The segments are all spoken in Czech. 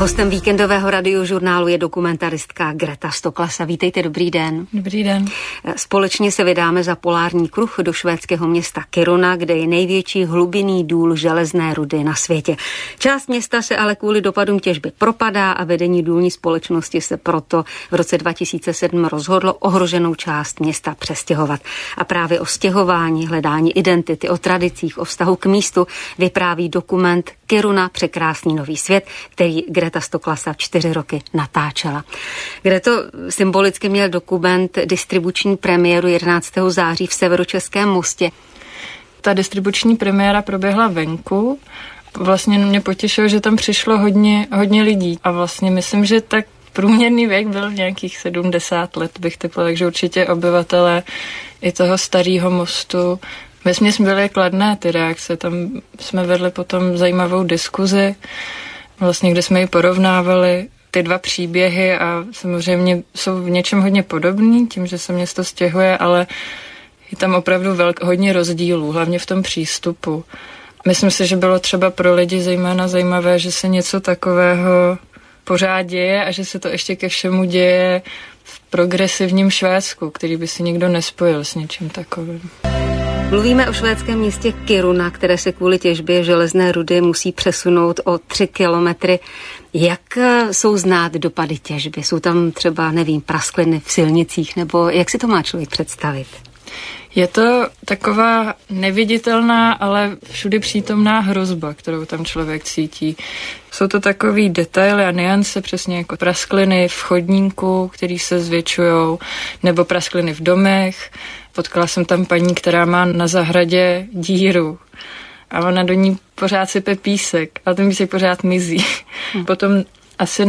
Hostem víkendového radiožurnálu je dokumentaristka Greta Stoklasa. Vítejte, dobrý den. Dobrý den. Společně se vydáme za polární kruh do švédského města Kiruna, kde je největší hlubinný důl železné rudy na světě. Část města se ale kvůli dopadům těžby propadá a vedení důlní společnosti se proto v roce 2007 rozhodlo ohroženou část města přestěhovat. A právě o stěhování, hledání identity, o tradicích, o vztahu k místu vypráví dokument Kiruna, překrásný nový svět, který Greta Stoklasa 4 roky natáčela. Greto, symbolicky měl dokument distribuční premiéru 11. září v Severočeském Mostě. Ta distribuční premiéra proběhla venku. Vlastně mě potěšilo, že tam přišlo hodně lidí. A vlastně myslím, že tak průměrný věk byl nějakých 70 let, bych typla, takže určitě obyvatelé i toho starého mostu. Vesměs byly kladné ty reakce, tam jsme vedli potom zajímavou diskuzi, vlastně, kde jsme ji porovnávali, ty dva příběhy a samozřejmě jsou v něčem hodně podobný, tím, že se město stěhuje, ale je tam opravdu hodně rozdílů, hlavně v tom přístupu. Myslím si, že bylo třeba pro lidi zejména zajímavé, že se něco takového pořád děje a že se to ještě ke všemu děje v progresivním Švédsku, který by si nikdo nespojil s něčím takovým. Mluvíme o švédském městě Kiruna, které se kvůli těžbě železné rudy musí přesunout o 3 kilometry. Jak jsou znát dopady těžby? Jsou tam třeba, praskliny v silnicích, nebo jak si to má člověk představit? Je to taková neviditelná, ale všudy přítomná hrozba, kterou tam člověk cítí. Jsou to takový detaily a nuance, přesně jako praskliny v chodníku, který se zvětšujou, nebo praskliny v domech. Potkala jsem tam paní, která má na zahradě díru a ona do ní pořád sype písek, ale ten písek pořád mizí. Potom asi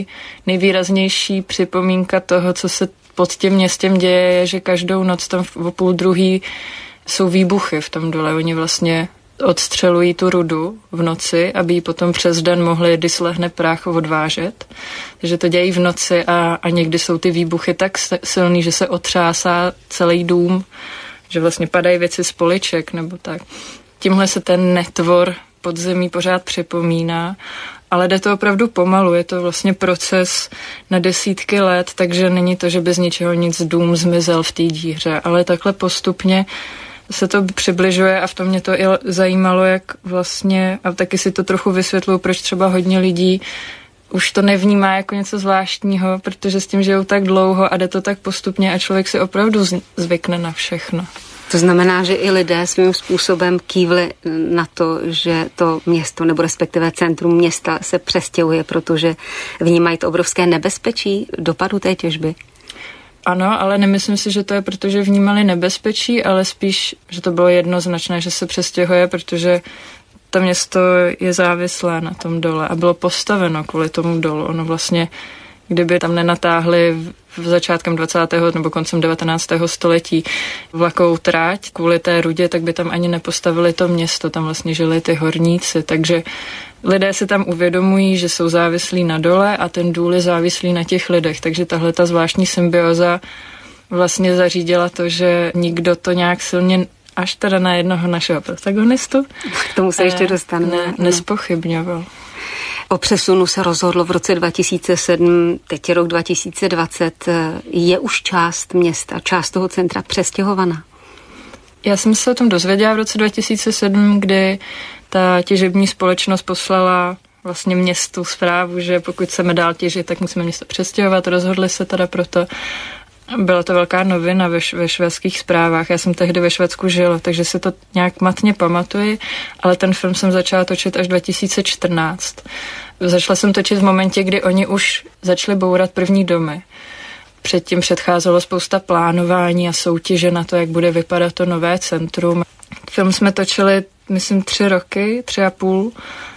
nejvýraznější připomínka toho, co se pod tím městem děje, je, že každou noc tam o 12:30 jsou výbuchy v tom dole. Oni vlastně odstřelují tu rudu v noci, aby ji potom přes den mohli, když slehne prach, odvážet. Takže to dějí v noci a někdy jsou ty výbuchy tak silný, že se otřásá celý dům, že vlastně padají věci z poliček nebo tak. Tímhle se ten netvor podzemí pořád připomíná, ale jde to opravdu pomalu, je to vlastně proces na desítky let, takže není to, že bez ničeho nic dům zmizel v té díře, ale takhle postupně se to přibližuje a v tom mě to i zajímalo, jak vlastně, a taky si to trochu vysvětluju, proč třeba hodně lidí už to nevnímá jako něco zvláštního, protože s tím žijou tak dlouho a jde to tak postupně a člověk si opravdu zvykne na všechno. To znamená, že i lidé svým způsobem kývli na to, že to město nebo respektive centrum města se přestěhuje, protože vnímají to obrovské nebezpečí dopadu té těžby. Ano, ale nemyslím si, že to je, protože vnímali nebezpečí, ale spíš, že to bylo jednoznačné, že se přestěhuje, protože to město je závislé na tom dole a bylo postaveno kvůli tomu dolu. Ono vlastně, kdyby tam nenatáhli v začátkem 20. nebo koncem 19. století vlakovou tráť kvůli té rudě, tak by tam ani nepostavili to město, tam vlastně žili ty horníci, takže lidé si tam uvědomují, že jsou závislí na dole a ten důl je závislý na těch lidech, takže tahle ta zvláštní symbioza vlastně zařídila to, že nikdo to nějak silně, až teda na jednoho našeho protagonistu, k tomu se ještě dostaneme, nespochybňoval. O přesunu se rozhodlo v roce 2007, teď je rok 2020. Je už část města, část toho centra přestěhovaná? Já jsem se o tom dozvěděla v roce 2007, kdy ta těžební společnost poslala vlastně městu zprávu, že pokud chceme dál těžit, tak musíme město přestěhovat. Rozhodli se teda proto. Byla to velká novina ve švédských zprávách. Já jsem tehdy ve Švédsku žila, takže se to nějak matně pamatuji, ale ten film jsem začala točit až 2014. Začala jsem točit v momentě, kdy oni už začali bourat první domy. Předtím předcházelo spousta plánování a soutěže na to, jak bude vypadat to nové centrum. Film jsme točili, myslím, 3 roky, 3,5,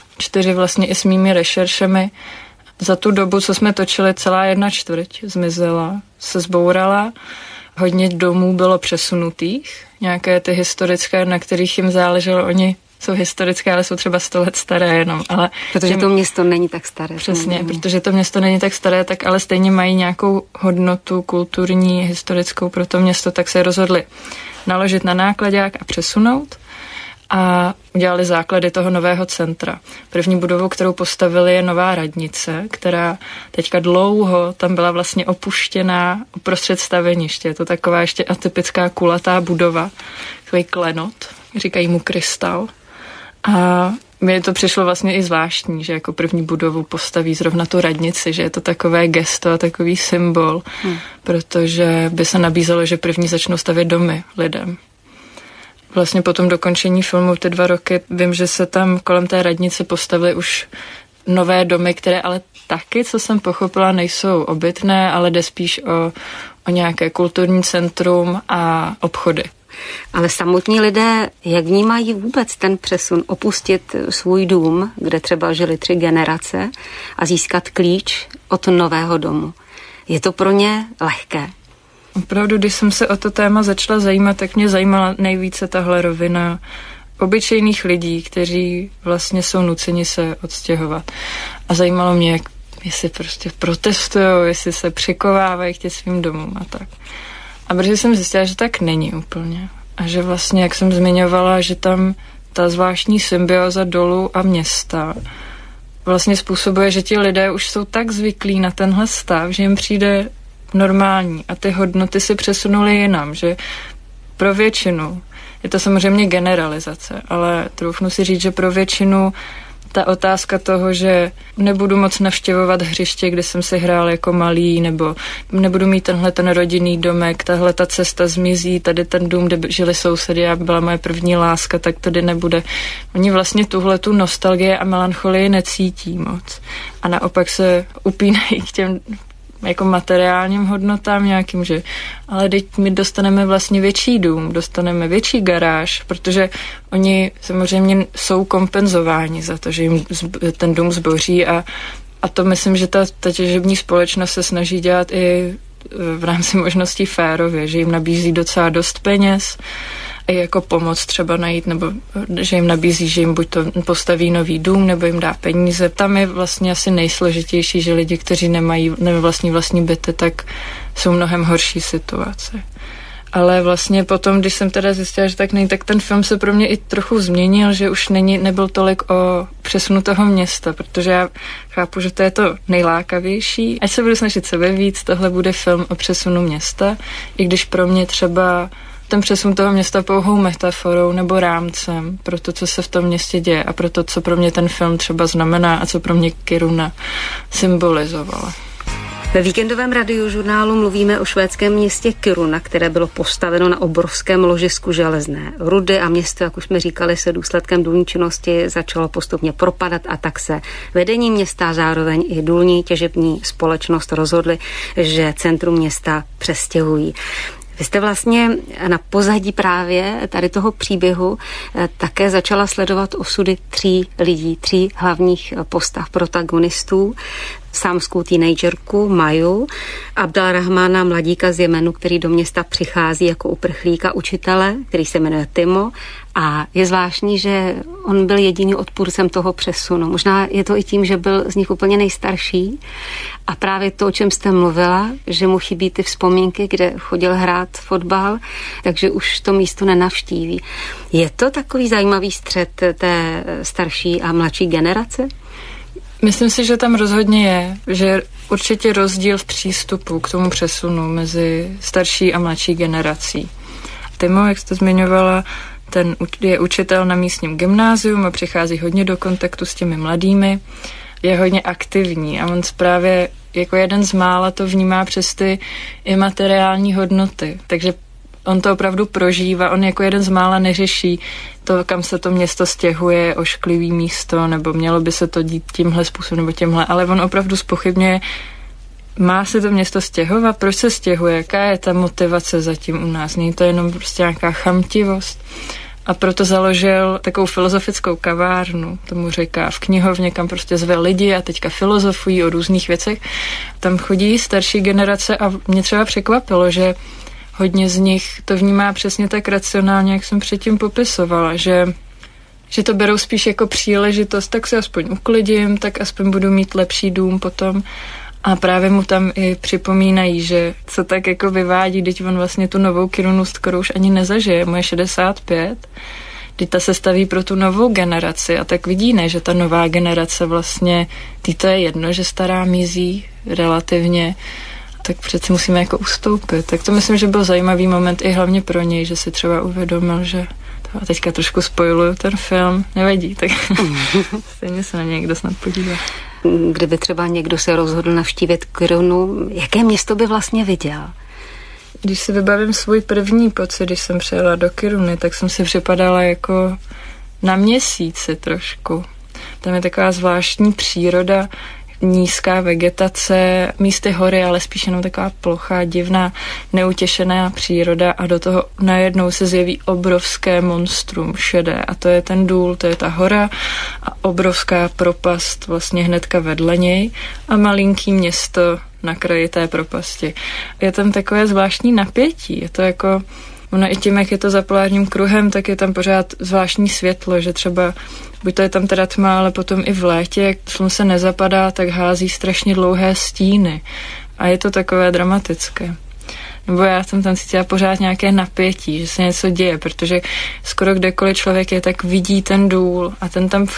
4 vlastně i s mými rešeršemi. Za tu dobu, co jsme točili, celá 1/4 zmizela, se zbourala. Hodně domů bylo přesunutých, nějaké ty historické, na kterých jim záleželo, oni jsou historické, ale jsou třeba 100 let staré jenom. Ale protože to město není tak staré. Přesně, protože to město není tak staré, tak ale stejně mají nějakou hodnotu kulturní, historickou pro to město, tak se rozhodli naložit na náklaďák a přesunout. a udělali základy toho nového centra. První budovou, kterou postavili, je nová radnice, která teďka dlouho tam byla vlastně opuštěná uprostřed staveniště. Je to taková ještě atypická kulatá budova, takový klenot, říkají mu krystal. A mně to přišlo vlastně i zvláštní, že jako první budovu postaví zrovna tu radnici, že je to takové gesto a takový symbol, protože by se nabízelo, že první začnou stavět domy lidem. Vlastně po tom dokončení filmu ty 2 roky vím, že se tam kolem té radnice postavily už nové domy, které ale taky, co jsem pochopila, nejsou obytné, ale jde spíš o nějaké kulturní centrum a obchody. Ale samotní lidé, jak vnímají vůbec ten přesun, opustit svůj dům, kde třeba žili 3 generace a získat klíč od nového domu? Je to pro ně lehké? Opravdu, když jsem se o to téma začala zajímat, tak mě zajímala nejvíce tahle rovina obyčejných lidí, kteří vlastně jsou nuceni se odstěhovat. A zajímalo mě, jestli prostě protestujou, jestli se přikovávají k těm svým domům a tak. A protože jsem zjistila, že tak není úplně. A že vlastně, jak jsem zmiňovala, že tam ta zvláštní symbioza dolů a města vlastně způsobuje, že ti lidé už jsou tak zvyklí na tenhle stav, že jim přijde normální a ty hodnoty si přesunuly jinam, že pro většinu, je to samozřejmě generalizace, ale troufnu si říct, že pro většinu ta otázka toho, že nebudu moc navštěvovat hřiště, kde jsem si hrál jako malý, nebo nebudu mít ten rodinný domek, tahle ta cesta zmizí, tady ten dům, kde žili sousedy a byla moje první láska, tak tady nebude. Oni vlastně tuhletu nostalgie a melancholii necítí moc. A naopak se upínají k těm jako materiálním hodnotám nějakým, že ale teď my dostaneme vlastně větší dům, dostaneme větší garáž, protože oni samozřejmě jsou kompenzováni za to, že jim ten dům zboří a to myslím, že ta těžební společnost se snaží dělat i v rámci možností férově, že jim nabízí docela dost peněz i jako pomoc třeba najít, nebo že jim nabízí, že jim buď to postaví nový dům, nebo jim dá peníze. Tam je vlastně asi nejsložitější, že lidi, kteří nemají vlastní byty, tak jsou mnohem horší situace. Ale vlastně potom, když jsem teda zjistila, že tak není, tak ten film se pro mě i trochu změnil, že už nebyl tolik o přesunu toho města, protože já chápu, že to je to nejlákavější. Ať se budu snažit sebe víc, tohle bude film o přesunu města, i když pro mě třeba ten přesun toho města pouhou metaforou nebo rámcem pro to, co se v tom městě děje a pro to, co pro mě ten film třeba znamená a co pro mě Kiruna symbolizovala. Ve víkendovém radiožurnálu mluvíme o švédském městě Kiruna, které bylo postaveno na obrovském ložisku železné rudy a město, jak už jsme říkali, se důsledkem důlní činnosti začalo postupně propadat a tak se vedení města a zároveň i důlní těžební společnost rozhodli, že centrum města přestěhují. Vy jste vlastně na pozadí právě tady toho příběhu také začala sledovat osudy 3 lidí, 3 hlavních postav protagonistů. Sámskou teenagerku Maju, Abdalrahmana, mladíka z Jemenu, který do města přichází jako uprchlíka, učitele, který se jmenuje Timo. A je zvláštní, že on byl jediný odpůrcem toho přesunu. Možná je to i tím, že byl z nich úplně nejstarší. A právě to, o čem jste mluvila, že mu chybí ty vzpomínky, kde chodil hrát fotbal, takže už to místo nenavštíví. Je to takový zajímavý střet té starší a mladší generace? Myslím si, že tam rozhodně je, že určitě rozdíl v přístupu k tomu přesunu mezi starší a mladší generací. Timo, jak jste zmiňovala, ten je učitel na místním gymnázium a přichází hodně do kontaktu s těmi mladými, je hodně aktivní a on právě jako jeden z mála to vnímá přes ty imateriální hodnoty, takže on to opravdu prožívá, on jako jeden z mála neřeší to, kam se to město stěhuje, ošklivý místo, nebo mělo by se to dít tímhle způsobem nebo tímhle, ale on opravdu zpochybňuje, má se to město stěhovat, proč se stěhuje, jaká je ta motivace zatím u nás, není to jenom prostě nějaká chamtivost. A proto založil takovou filozofickou kavárnu, tomu říká v knihovně, kam prostě zve lidi a teďka filozofují o různých věcech. Tam chodí starší generace a mě třeba překvapilo, že hodně z nich to vnímá přesně tak racionálně, jak jsem předtím popisovala, že to berou spíš jako příležitost, tak se aspoň uklidím, tak aspoň budu mít lepší dům potom. A právě mu tam i připomínají, že co tak jako vyvádí, teď on vlastně tu novou Kirunu skoro už ani nezažije, mu je 65, Teď ta se staví pro tu novou generaci a tak vidí, ne, že ta nová generace vlastně, to je jedno, že stará mizí relativně, tak přeci musíme jako ustoupit. Tak to myslím, že byl zajímavý moment i hlavně pro něj, že si třeba uvědomil, že a teďka trošku spoiluju ten film, nevadí, tak stejně se na něj někdo snad podívá. Kdyby třeba někdo se rozhodl navštívit Kirunu, jaké město by vlastně viděl? Když si vybavím svůj první pocit, když jsem přijela do Kiruny, tak jsem si připadala jako na měsíci trošku. Tam je taková zvláštní příroda, nízká vegetace, místy hory, ale spíš jenom taková plochá, divná, neutěšená příroda a do toho najednou se zjeví obrovské monstrum šedé a to je ten důl, to je ta hora a obrovská propast vlastně hnedka vedle něj a malinký město na kraji té propasti. Je tam takové zvláštní napětí, je to jako ono i tím, jak je to za polárním kruhem, tak je tam pořád zvláštní světlo, že třeba buď to je tam teda tma, ale potom i v létě, jak slunce nezapadá, tak hází strašně dlouhé stíny. A je to takové dramatické. Nebo já jsem tam cítila pořád nějaké napětí, že se něco děje, protože skoro kdekoliv člověk je, tak vidí ten důl a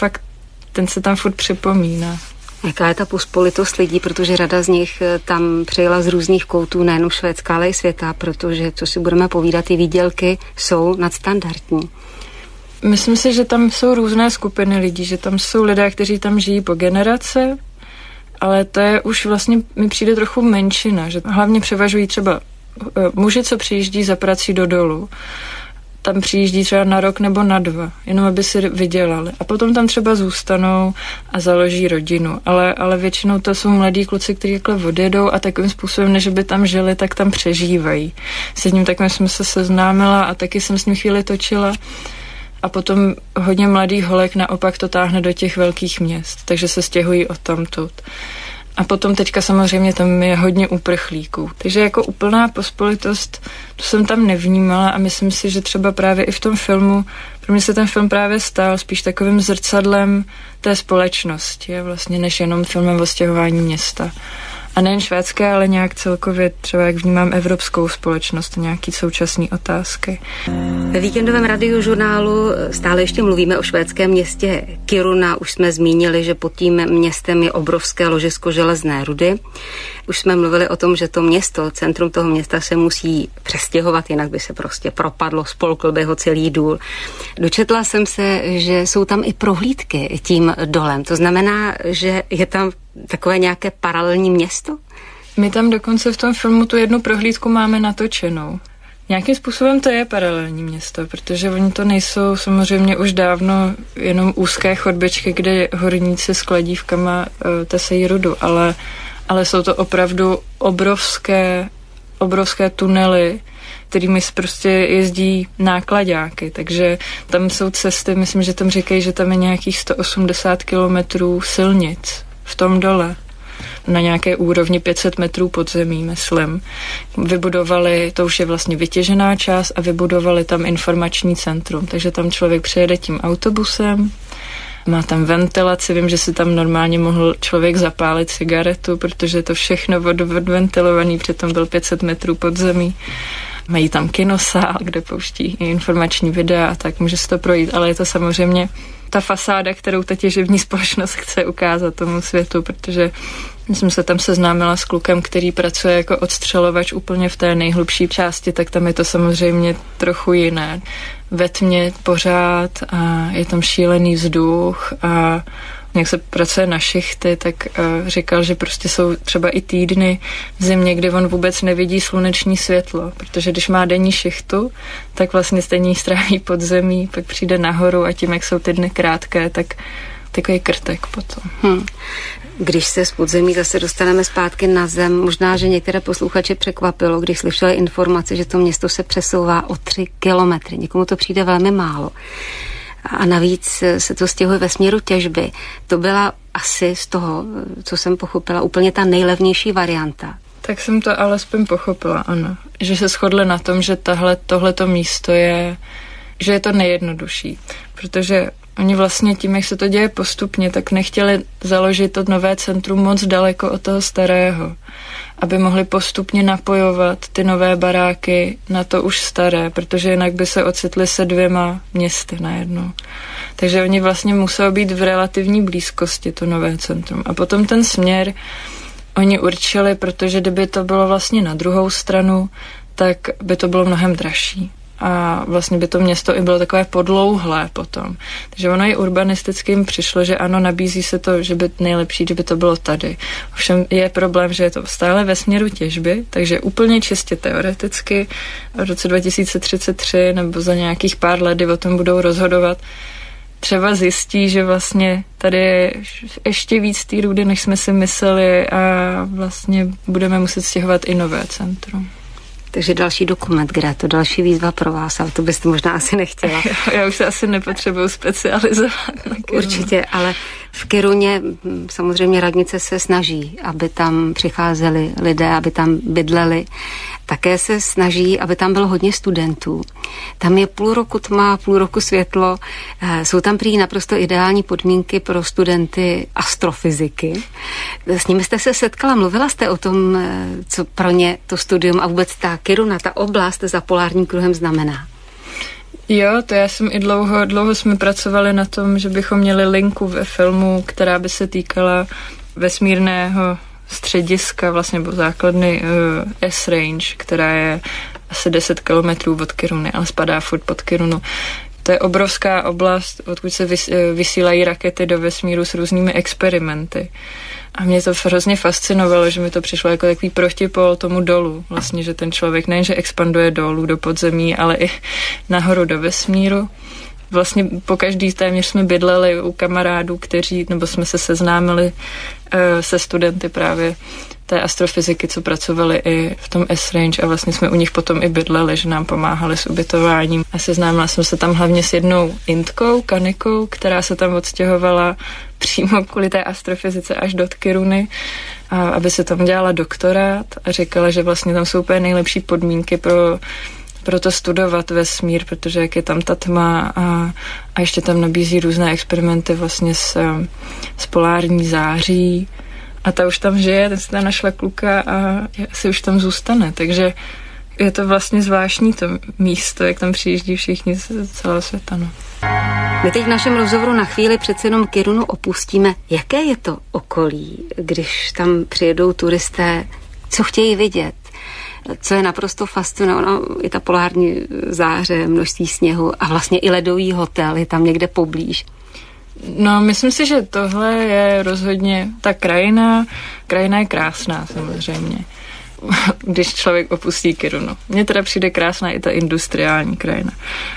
ten se tam furt připomíná. Jaká je ta pospolitost lidí, protože řada z nich tam přijela z různých koutů, nejenom Švédska, ale i světa, protože, co si budeme povídat, ty výdělky jsou nadstandardní. Myslím si, že tam jsou různé skupiny lidí, že tam jsou lidé, kteří tam žijí po generace, ale to je už vlastně, mi přijde trochu menšina, že hlavně převažují třeba muži, co přijíždí za prací do dolu. Tam přijíždí třeba na rok nebo na 2, jenom aby si vydělali. A potom tam třeba zůstanou a založí rodinu. Ale většinou to jsou mladí kluci, kteří takhle odjedou a takovým způsobem, než by tam žili, tak tam přežívají. S jedním takovým jsem se seznámila a taky jsem s ním chvíli točila. A potom hodně mladých holek naopak to táhne do těch velkých měst, takže se stěhují odtamtud. A potom teďka samozřejmě tam je hodně uprchlíků. Takže jako úplná pospolitost, to jsem tam nevnímala a myslím si, že třeba právě i v tom filmu, pro mě se ten film právě stal spíš takovým zrcadlem té společnosti, vlastně než jenom filmem o stěhování města. A nejen švédské, ale nějak celkově třeba jak vnímám evropskou společnost, nějaký současný otázky. Ve víkendovém radiožurnálu stále ještě mluvíme o švédském městě Kiruna. Už jsme zmínili, že pod tím městem je obrovské ložisko železné rudy. Už jsme mluvili o tom, že to město, centrum toho města se musí přestěhovat, jinak by se prostě propadlo, spolkl by ho celý důl. Dočetla jsem se, že jsou tam i prohlídky tím dolem. To znamená, že je tam takové nějaké paralelní město? My tam dokonce v tom filmu tu jednu prohlídku máme natočenou. Nějakým způsobem to je paralelní město, protože oni to nejsou samozřejmě už dávno jenom úzké chodbičky, kde horníci s kladívkama tesají rudu, ale jsou to opravdu obrovské tunely, kterými prostě jezdí náklaďáky, takže tam jsou cesty, myslím, že tam říkají, že tam je nějakých 180 kilometrů silnic v tom dole. Na nějaké úrovni 500 metrů pod zemí, myslím. Vybudovali, to už je vlastně vytěžená část a vybudovali tam informační centrum, takže tam člověk přijede tím autobusem, má tam ventilaci, vím, že si tam normálně mohl člověk zapálit cigaretu, protože to všechno odventilovaný, přitom byl 500 metrů pod zemí. Mají tam kinosál, kde pouští informační videa a tak může se to projít, ale je to samozřejmě ta fasáda, kterou ta těžební společnost chce ukázat tomu světu, protože jsem se tam seznámila s klukem, který pracuje jako odstřelovač úplně v té nejhlubší části, tak tam je to samozřejmě trochu jiné. Ve tmě pořád a je tam šílený vzduch a jak se pracuje na šichty, tak říkal, že prostě jsou třeba i týdny v zimě, kdy on vůbec nevidí sluneční světlo, protože když má denní šichtu, tak vlastně stejně stráví pod zemí, pak přijde nahoru a tím, jak jsou ty dny krátké, tak takový krtek potom. Když se z podzemí zase dostaneme zpátky na zem, možná, že některé posluchače překvapilo, když slyšeli informaci, že to město se přesouvá o 3 kilometry. Někomu to přijde velmi málo. A navíc se to stěhuje ve směru těžby. To byla asi z toho, co jsem pochopila, úplně ta nejlevnější varianta. Tak jsem to alespoň pochopila, ano. Že se shodli na tom, že tohleto místo je, že je to nejjednodušší. Protože Oni vlastně tím, jak se to děje postupně, tak nechtěli založit to nové centrum moc daleko od toho starého, aby mohli postupně napojovat ty nové baráky na to už staré, protože jinak by se ocitli se 2 městy najednou. Takže oni vlastně museli být v relativní blízkosti, to nové centrum. A potom ten směr oni určili, protože kdyby to bylo vlastně na druhou stranu, tak by to bylo mnohem dražší. A vlastně by to město i bylo takové podlouhlé potom. Takže ono i urbanisticky jim přišlo, že ano, nabízí se to, že by nejlepší, kdyby to bylo tady. Ovšem je problém, že je to stále ve směru těžby, takže úplně čistě teoreticky v roce 2033 nebo za nějakých pár let, kdy o tom budou rozhodovat, třeba zjistí, že vlastně tady je ještě víc té růdy, než jsme si mysleli a vlastně budeme muset stěhovat i nové centrum. Takže další dokument, Greto, další výzva pro vás, ale to byste možná asi nechtěla. Já už se asi nepotřebuju specializovat na Kirunu. Určitě, ale v Kiruně samozřejmě radnice se snaží, aby tam přicházeli lidé, aby tam bydleli. Také se snaží, aby tam bylo hodně studentů. Tam je půl roku tma, půl roku světlo. Jsou tam prý naprosto ideální podmínky pro studenty astrofyziky. S nimi jste se setkala, mluvila jste o tom, co pro ně to studium a vůbec ta Kiruna, ta oblast za polárním kruhem znamená. Jo, to já jsem i dlouho jsme pracovali na tom, že bychom měli linku ve filmu, která by se týkala vesmírného střediska, vlastně nebo základny S-Range, která je asi 10 kilometrů od Kiruny, ale spadá furt pod Kirunu. To je obrovská oblast, odkud se vysílají rakety do vesmíru s různými experimenty. A mě to hrozně fascinovalo, že mi to přišlo jako takový protipol tomu dolu. Vlastně, že ten člověk nejenže expanduje dolů do podzemí, ale i nahoru do vesmíru. Vlastně po každý téměř jsme bydleli u kamarádů, nebo jsme se seznámili se studenty právě té astrofyziky, co pracovali i v tom S-Range a vlastně jsme u nich potom i bydleli, že nám pomáhali s ubytováním. A seznámila jsem se tam hlavně s jednou Indkou, Kanikou, která se tam odstěhovala přímo kvůli té astrofyzice až do Kiruny, aby se tam dělala doktorát a říkala, že vlastně tam jsou úplně nejlepší podmínky pro to studovat vesmír, protože jak je tam ta tma a ještě tam nabízí různé experimenty vlastně s polární září a ta už tam žije, ten si tam našla kluka a asi už tam zůstane, takže je to vlastně zvláštní to místo, jak tam přijíždí všichni z celého světa. No. My teď v našem rozhovoru na chvíli přece jenom Kirunu opustíme. Jaké je to okolí, když tam přijedou turisté, co chtějí vidět? Co je naprosto fascinující, i ta polární záře, množství sněhu a vlastně i ledový hotel je tam někde poblíž. No, myslím si, že tohle je rozhodně ta krajina. Krajina je krásná samozřejmě, když člověk opustí Kirunu. Mně teda přijde krásná i ta industriální krajina.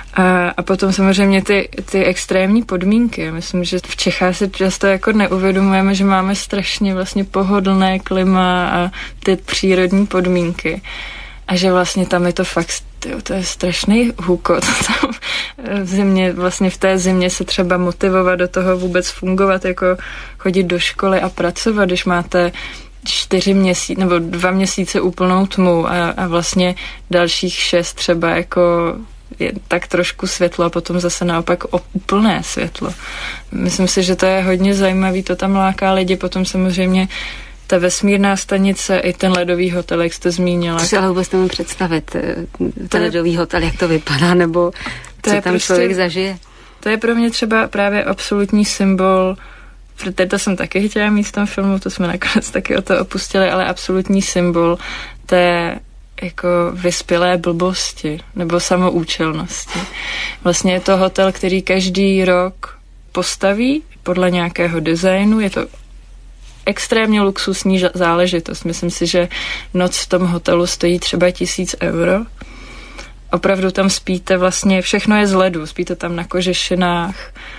A potom samozřejmě ty extrémní podmínky. Myslím, že v Čechách si často jako neuvědomujeme, že máme strašně vlastně pohodlné klima a ty přírodní podmínky. A že vlastně tam je to fakt, to je strašný hukot. Tam v zimě, vlastně v té zimě se třeba motivovat do toho vůbec fungovat, jako chodit do školy a pracovat, když máte 4 měsíce nebo 2 měsíce úplnou tmu a vlastně dalších 6 třeba jako je tak trošku světlo a potom zase naopak úplné světlo. Myslím si, že to je hodně zajímavý, to tam láká lidi, potom samozřejmě ta vesmírná stanice i ten ledový hotel, jak jste zmínila. To si ale vůbec nemůžu představit, ten ledový hotel, jak to vypadá, nebo co tam prostě, člověk zažije. To je pro mě třeba právě absolutní symbol, protože to jsem taky chtěla mít v tom filmu, to jsme nakonec taky o to opustili, ale absolutní symbol té jako vyspělé blbosti nebo samoučelnosti. Vlastně je to hotel, který každý rok postaví podle nějakého designu, je to extrémně luxusní záležitost. Myslím si, že noc v tom hotelu stojí třeba 1000 €. Opravdu tam spíte vlastně, všechno je z ledu, spíte tam na kožešinách,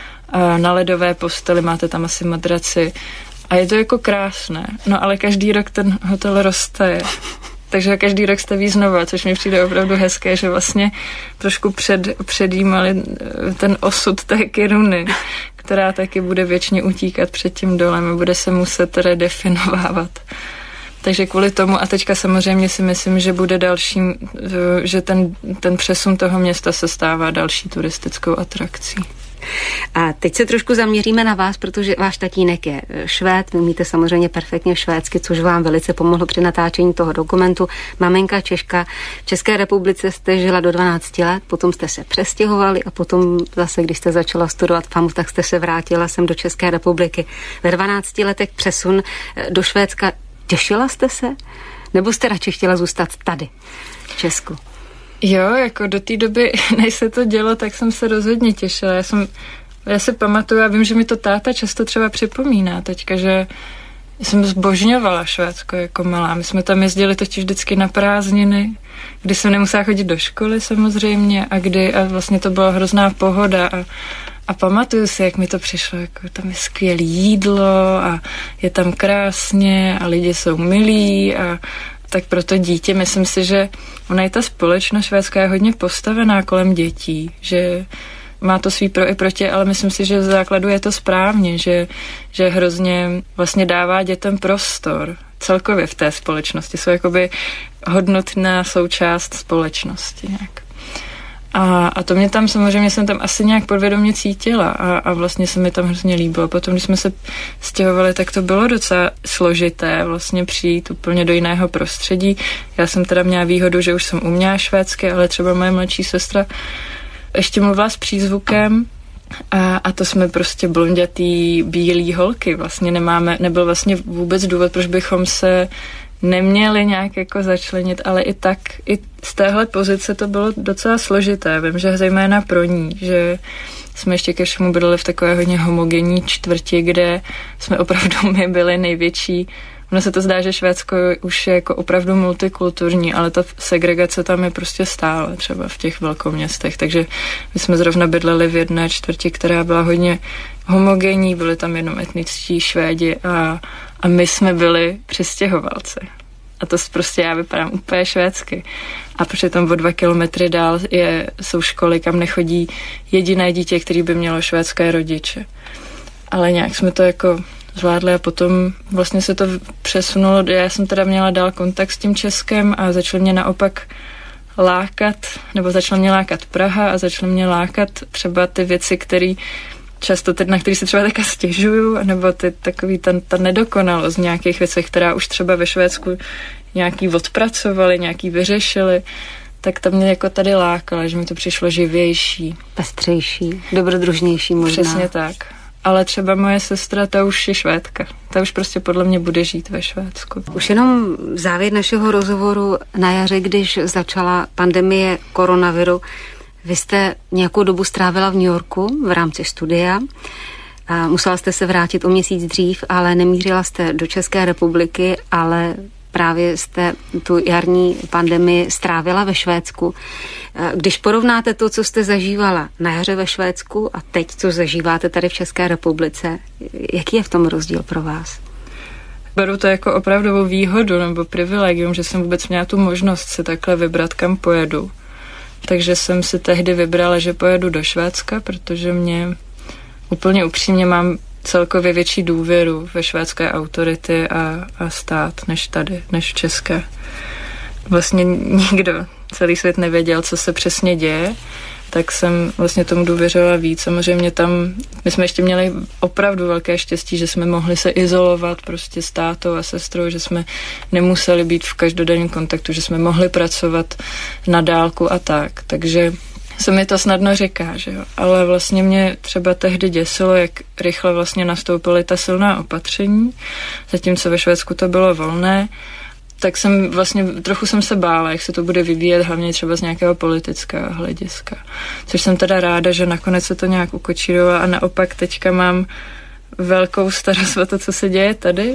na ledové posteli, máte tam asi madraci a je to jako krásné. No ale každý rok ten hotel roste, takže každý rok staví znova, což mi přijde opravdu hezké, že vlastně trošku předjímali ten osud té Kiruny, která taky bude věčně utíkat před tím dolem a bude se muset redefinovávat. Takže kvůli tomu, a teďka samozřejmě si myslím, že bude další, že ten přesun toho města se stává další turistickou atrakcí. A teď se trošku zaměříme na vás, protože váš tatínek je Švéd, vy umíte samozřejmě perfektně švédsky, což vám velice pomohlo při natáčení toho dokumentu. Maminka Češka, v České republice jste žila do 12 let, potom jste se přestěhovali a potom zase, když jste začala studovat FAMU, tak jste se vrátila sem do České republiky. Ve 12 letech přesun do Švédska. Těšila jste se? Nebo jste radši chtěla zůstat tady, v Česku? Jo, jako do té doby, než se to dělo, tak jsem se rozhodně těšila. Já si pamatuju, a vím, že mi to táta často třeba připomíná teďka, že jsem zbožňovala Švédsko jako malá. My jsme tam jezdili totiž vždycky na prázdniny, kdy jsem nemusela chodit do školy samozřejmě a vlastně to byla hrozná pohoda a pamatuju si, jak mi to přišlo, jako tam je skvělé jídlo a je tam krásně a lidi jsou milí a tak pro to dítě myslím si, že ona je ta společnost švédská je hodně postavená kolem dětí, že má to svý pro i proti, ale myslím si, že v základu je to správně, že hrozně vlastně dává dětem prostor celkově v té společnosti. Jsou jakoby hodnotná součást společnosti nějak. A to mě tam samozřejmě, jsem tam asi nějak podvědomě cítila a vlastně se mi tam hrozně líbilo. Potom, když jsme se stěhovali, tak to bylo docela složité vlastně přijít úplně do jiného prostředí. Já jsem teda měla výhodu, že už jsem uměla švédsky, ale třeba moje mladší sestra ještě mluvila s přízvukem a to jsme prostě blondětý bílý holky. Vlastně nebyl vlastně vůbec důvod, proč bychom se neměli nějak jako začlenit, ale i tak, i z téhle pozice to bylo docela složité. Vím, že zejména pro ní, že jsme ještě ke všemu bydleli v takové hodně homogenní čtvrti, kde jsme opravdu my byli největší. Ono se to zdá, že Švédsko už je jako opravdu multikulturní, ale ta segregace tam je prostě stále, třeba v těch velkoměstech. Takže my jsme zrovna bydleli v jedné čtvrti, která byla hodně homogenní, byli tam jenom etničtí Švédi a my jsme byli přistěhovalci. A to prostě já vypadám úplně švédsky. A přitom o 2 kilometry dál jsou školy, kam nechodí jediné dítě, který by mělo švédské rodiče. Ale nějak jsme to jako zvládli a potom vlastně se to přesunulo. Já jsem teda měla dál kontakt s tím Českem a začala mě naopak lákat Praha a začala mě lákat třeba ty věci, které často na který se třeba teďka stěžuju, nebo takový ta nedokonalost v nějakých věcech, která už třeba ve Švédsku nějaký odpracovali, nějaký vyřešili, tak to mě jako tady lákala, že mi to přišlo živější. Pestřejší, dobrodružnější možná. Přesně tak. Ale třeba moje sestra, ta už je Švédka. Ta už prostě podle mě bude žít ve Švédsku. Už jenom závěr našeho rozhovoru na jaře, když začala pandemie koronaviru, vy jste nějakou dobu strávila v New Yorku v rámci studia. A musela jste se vrátit o měsíc dřív, ale nemířila jste do České republiky, ale právě jste tu jarní pandemii strávila ve Švédsku. Když porovnáte to, co jste zažívala na jaře ve Švédsku a teď, co zažíváte tady v České republice, jaký je v tom rozdíl pro vás? Beru to jako opravdovou výhodu nebo privilegium, že jsem vůbec měla tu možnost si takhle vybrat, kam pojedu. Takže jsem si tehdy vybrala, že pojedu do Švédska, protože mě úplně upřímně mám celkově větší důvěru ve švédské autority a stát než tady, než v české. Vlastně nikdo, celý svět nevěděl, co se přesně děje, tak jsem vlastně tomu důvěřila víc. Samozřejmě my jsme ještě měli opravdu velké štěstí, že jsme mohli se izolovat prostě s tátou a sestrou, že jsme nemuseli být v každodenním kontaktu, že jsme mohli pracovat na dálku a tak. Takže se mi to snadno říká, že jo. Ale vlastně mě třeba tehdy děsilo, jak rychle vlastně nastoupily ta silná opatření, zatímco ve Švédsku to bylo volné, tak jsem vlastně trochu jsem se bála, jak se to bude vyvíjet, hlavně třeba z nějakého politického hlediska. Což jsem teda ráda, že nakonec se to nějak ukočírovalo a naopak teďka mám velkou starost o to, co se děje tady.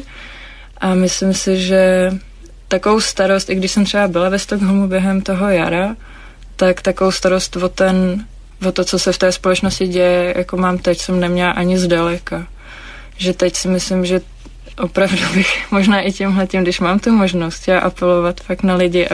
A myslím si, že takovou starost, i když jsem třeba byla ve Stockholmu během toho jara, tak takovou starost o to, co se v té společnosti děje, jako mám teď, jsem neměla ani zdaleka. Že teď si myslím, že opravdu bych možná i tímhletím, když mám tu možnost, chtěla apelovat fakt na lidi,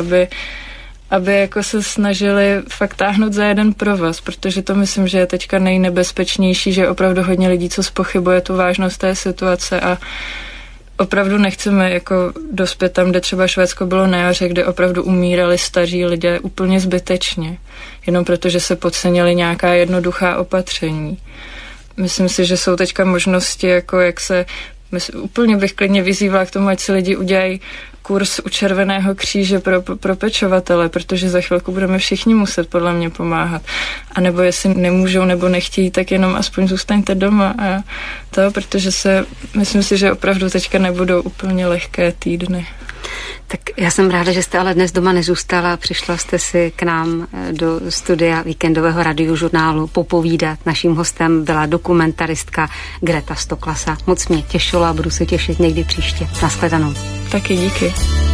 aby jako se snažili fakt táhnout za jeden provaz, protože to myslím, že je teďka nejnebezpečnější, že je opravdu hodně lidí, co zpochybuje tu vážnost té situace a opravdu nechceme jako dospět tam, kde třeba Švédsko bylo na jaře, kde opravdu umírali staří lidé úplně zbytečně, jenom protože se podcenili nějaká jednoduchá opatření. Myslím si, že jsou teďka možnosti, jako jak se, úplně bych klidně vyzývala k tomu, ať si lidi udělají kurz u Červeného kříže pro pečovatele, protože za chvilku budeme všichni muset podle mě pomáhat. A nebo jestli nemůžou nebo nechtějí, tak jenom aspoň zůstaňte doma a to, protože myslím si, že opravdu teďka nebudou úplně lehké týdny. Tak já jsem ráda, že jste ale dnes doma nezůstala. Přišla jste si k nám do studia víkendového radiožurnálu popovídat. Naším hostem byla dokumentaristka Greta Stoklasa. Moc mě těšilo a budu se těšit někdy příště. Nashledanou. Taky díky.